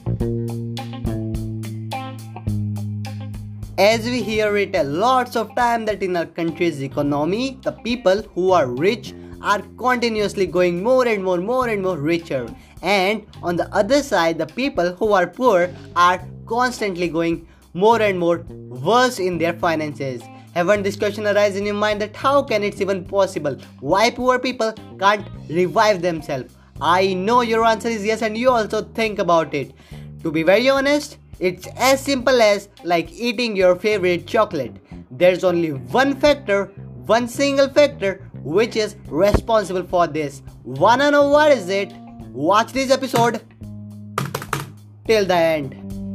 As we hear it a lots of time that in our country's economy, the people who are rich are continuously going more and more richer. And on the other side, the people who are poor are constantly going more and more worse in their finances. Haven't this question arise in your mind that how can it's even possible? Why poor people can't revive themselves? I know your answer is yes, and you also think about it. To be very honest, it's as simple as like eating your favorite chocolate. There's only one single factor, which is responsible for this. Wanna know what is it? Watch this episode till the end.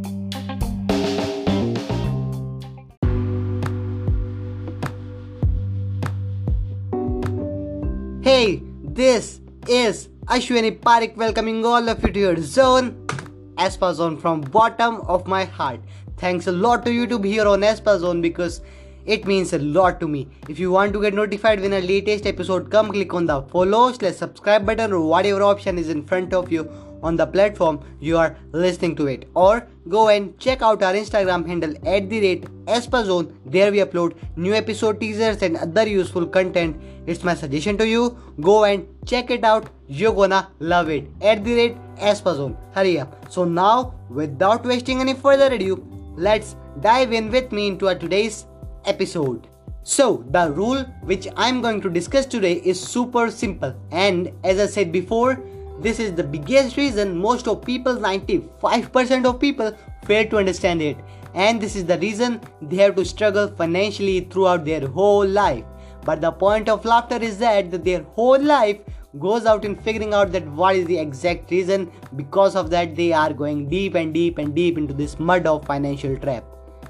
Hey, this is Ashwini Parik welcoming all of you to your zone. Espa Zone from bottom of my heart. Thanks a lot to YouTube here on Espa Zone because it means a lot to me. If you want to get notified when a latest episode come, click on the follow/subscribe button or whatever option is in front of you on the platform you are listening to it. Or go and check out our Instagram handle @EspaZone. There we upload new episode teasers and other useful content. It's my suggestion to you. Go and check it out. You're gonna love it. @EspaZone. Hurry up. So now, without wasting any further ado, let's dive in with me into our today's episode. So, the rule which I'm going to discuss today is super simple, and as I said before, this is the biggest reason most of people, 95% of people, fail to understand it, and this is the reason they have to struggle financially throughout their whole life. But the point of laughter is that their whole life goes out in figuring out that what is the exact reason. Because of that, they are going deep into this mud of financial trap.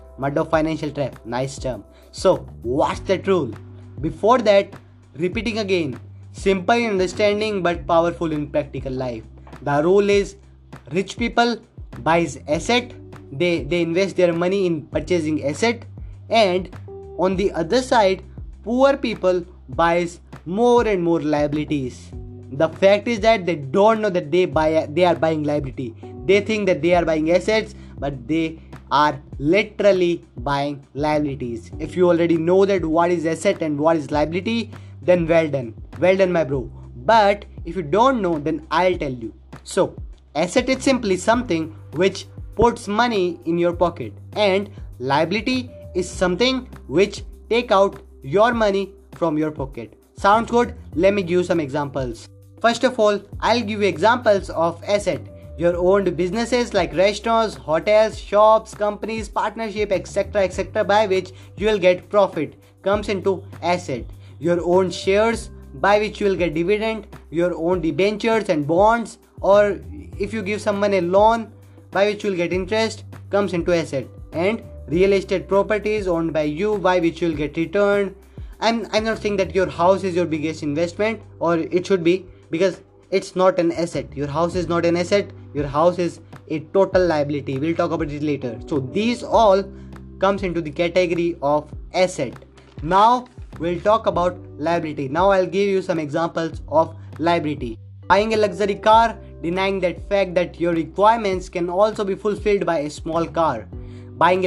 Nice term. So what's that rule? Before that, repeating again, simple in understanding but powerful in practical life. The rule is rich people buys asset, they invest their money in purchasing asset, and on the other side, poor people buys more and more liabilities. The fact is that they don't know that they are buying liability. They think that they are buying assets, but they are literally buying liabilities. If you already know that what is asset and what is liability, then well done my bro. But if you don't know, then I'll tell you. So asset is simply something which puts money in your pocket, and liability is something which take out your money from your pocket. Sounds good? Let me give you some examples. First of all, I'll give you examples of asset. Your owned businesses like restaurants, hotels, shops, companies, partnership, etc., by which you will get profit, comes into asset. Your own shares by which you will get dividend, your own debentures and bonds, or if you give someone a loan by which you will get interest, comes into asset. And real estate properties owned by you by which you will get return. I'm not saying that your house is your biggest investment, or it should be, because it's not an asset. Your house is not an asset. Your house is a total liability. We'll talk about it later. So these all comes into the category of asset. Now we'll talk about liability. Now I'll give you some examples of liability. Buying a luxury car, denying that fact that your requirements can also be fulfilled by a small car. Buying a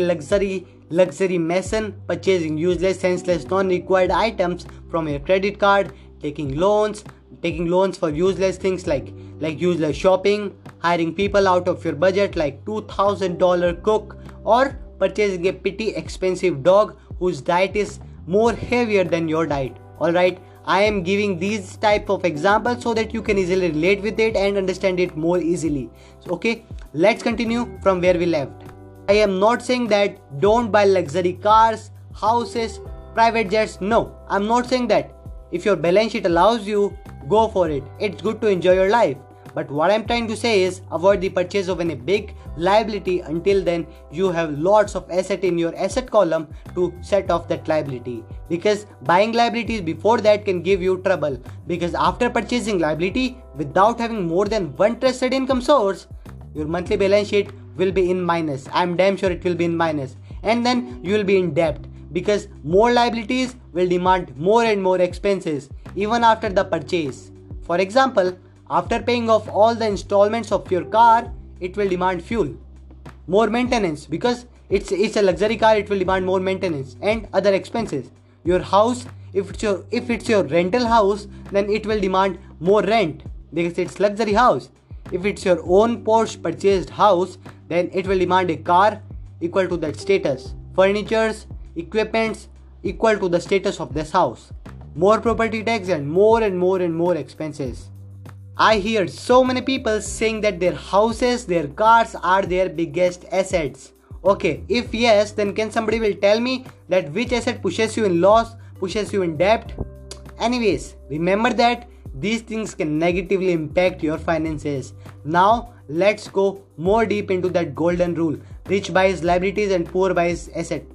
luxury mason, purchasing useless, senseless, non-required items from your credit card, taking loans for useless things like useless shopping, hiring people out of your budget like $2,000 cook, or purchasing a petty expensive dog whose diet is more heavier than your diet. Alright, I am giving these type of examples so that you can easily relate with it and understand it more easily. So, okay, let's continue from where we left. I am not saying that don't buy luxury cars, houses, private jets. No, I'm not saying that. If your balance sheet allows you, go for it. It's good to enjoy your life. But what I'm trying to say is avoid the purchase of any big liability until then you have lots of asset in your asset column to set off that liability. Because buying liabilities before that can give you trouble. Because after purchasing liability without having more than one trusted income source, your monthly balance sheet will be in minus. I'm damn sure it will be in minus. And then you will be in debt. Because more liabilities will demand more and more expenses even after the purchase. For example, after paying off all the installments of your car, it will demand fuel, more maintenance, because it's a luxury car. It will demand more maintenance and other expenses. Your house, if it's your rental house, then it will demand more rent because it's luxury house. If it's your own Porsche purchased house, then it will demand a car equal to that status, furnitures, equipments equal to the status of this house, more property tax, and more expenses. I hear so many people saying that their houses, their cars are their biggest assets. Okay, if yes, then can somebody will tell me that which asset pushes you in loss, pushes you in debt? Anyways, remember that these things can negatively impact your finances. Now, let's go more deep into that golden rule. Rich buys liabilities and poor buys asset.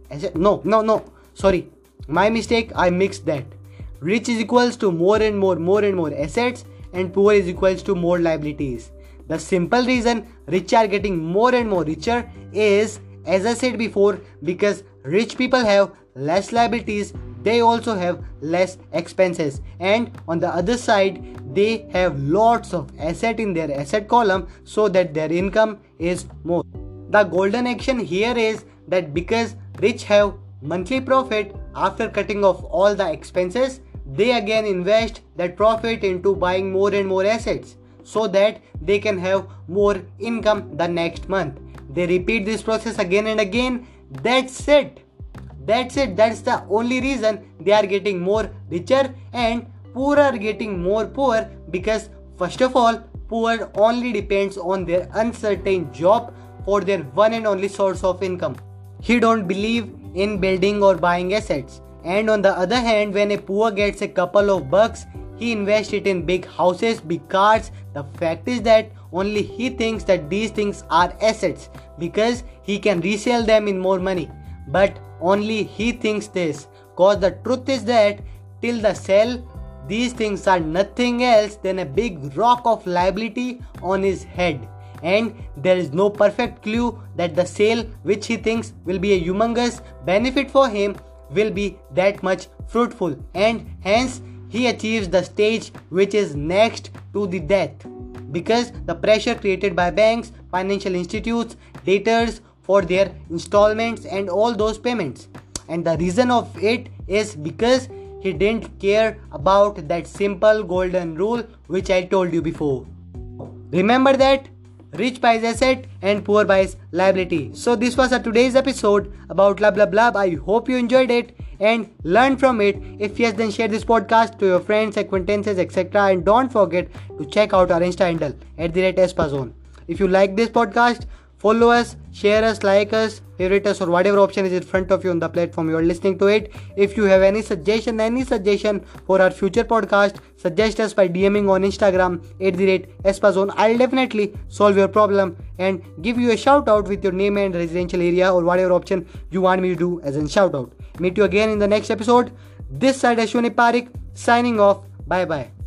No. Sorry. My mistake, I mixed that. Rich is equals to more and more assets, and poor is equals to more liabilities. The simple reason rich are getting more and more richer is, as I said before, because rich people have less liabilities, they also have less expenses, and on the other side they have lots of asset in their asset column, so that their income is more. The golden action here is that because rich have monthly profit after cutting off all the expenses, they again invest that profit into buying more and more assets so that they can have more income the next month. They repeat this process again and again. That's it. That's the only reason they are getting more richer and poor are getting more poor, because first of all, poor only depends on their uncertain job for their one and only source of income. He don't believe in building or buying assets. And on the other hand, when a poor gets a couple of bucks, he invests it in big houses, big cars. The fact is that only he thinks that these things are assets because he can resell them in more money. But only he thinks this, cause the truth is that till the sell, these things are nothing else than a big rock of liability on his head. And there is no perfect clue that the sale, which he thinks will be a humongous benefit for him, will be that much fruitful, and hence he achieves the stage which is next to the death, because the pressure created by banks, financial institutes, debtors for their installments and all those payments. And the reason of it is because he didn't care about that simple golden rule which I told you before. Remember that rich buys asset and poor buys liability. So this was today's episode about blah blah blah. I hope you enjoyed it and learned from it. If yes, then share this podcast to your friends, acquaintances, etc. And don't forget to check out our Insta handle @espazone. If you like this podcast, follow us, share us, like us, favorite us, or whatever option is in front of you on the platform you are listening to it. If you have any suggestion for our future podcast, suggest us by DMing on Instagram @espazone. I'll definitely solve your problem and give you a shout out with your name and residential area or whatever option you want me to do as a shout out. Meet you again in the next episode. This side Ashwani Parik signing off. Bye bye.